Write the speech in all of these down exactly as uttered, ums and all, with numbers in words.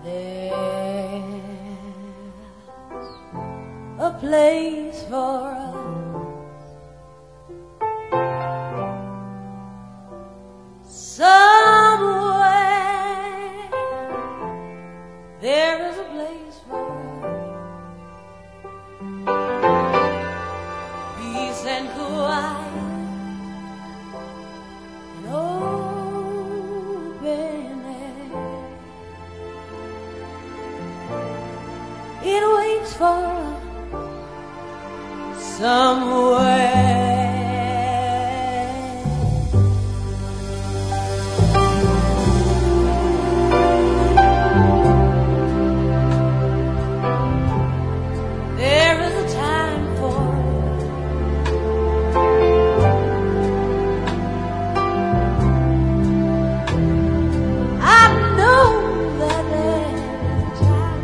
a place for us somewhere. There is a place for us, peace and quiet and open air. It waits for us somewhere. There is a time for I know that there's a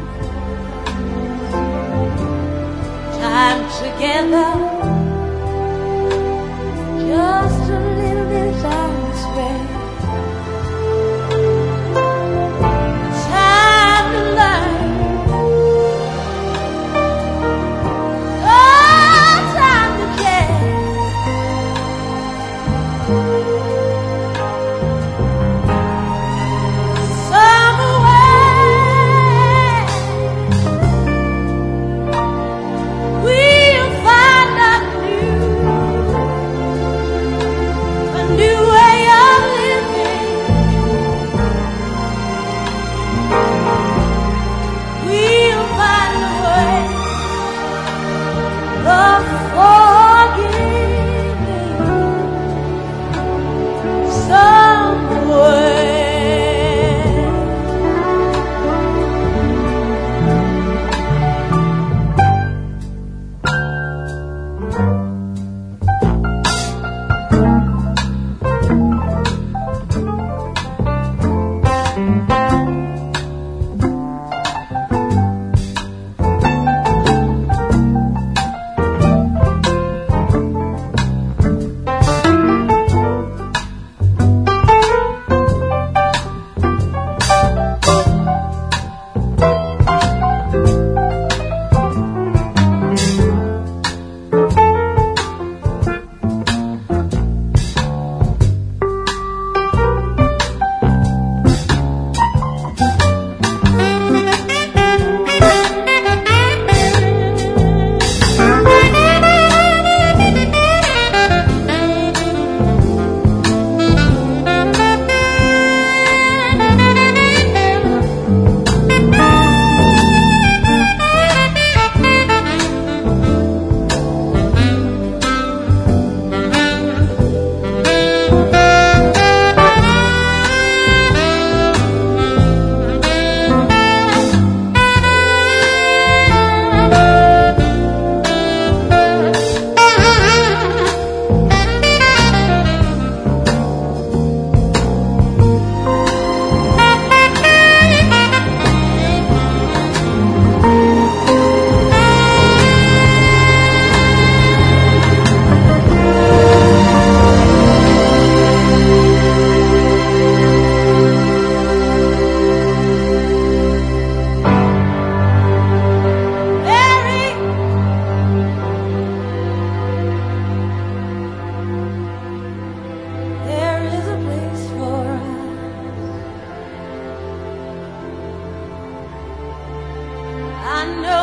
time, time together. Just a little bit of time to spare, time to learn, oh, time to care. Somewhere we'll find a new, a new way of living. We'll find a way of forgiving somewhere. I know